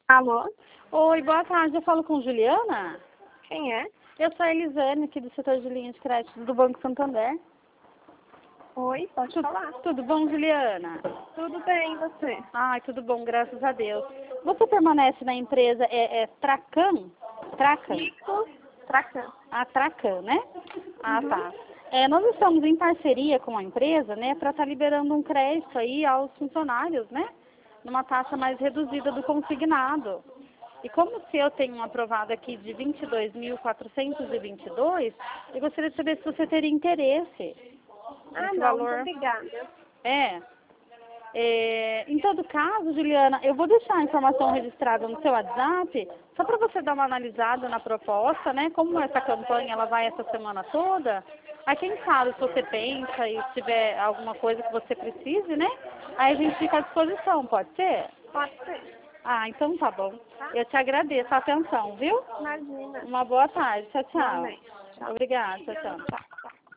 Alô? Oi, boa tarde. Eu falo com Juliana? Quem é? Eu sou a Elisane, aqui do setor de linha de crédito do Banco Santander. Oi, pode falar. Tudo bom, Juliana? Tudo bem, e você? Ai, tudo bom, graças a Deus. Você permanece na empresa Tracan? Tracan? Isso, Tracan. A Tracan, né? Ah, Uhum. tá. Nós estamos em parceria com a empresa, né, para estar liberando um crédito aí aos funcionários, né? Numa taxa mais reduzida do consignado. E como o seu tem um aprovado aqui de 22.422, eu gostaria de saber se você teria interesse nesse Não, valor. muito obrigada. Em todo caso, Juliana, eu vou deixar a informação registrada no seu WhatsApp, só para você dar uma analisada na proposta, né? Como essa campanha ela vai essa semana toda, aí quem sabe se você pensa e se tiver alguma coisa que você precise, né? Aí a gente fica à disposição, pode ser? Pode ser, Ah, então tá bom. tá? Eu te agradeço a atenção, viu? Imagina. Uma boa tarde. Tchau, tchau. Igualmente. Tchau. Obrigada. Tchau, tchau. Tchau.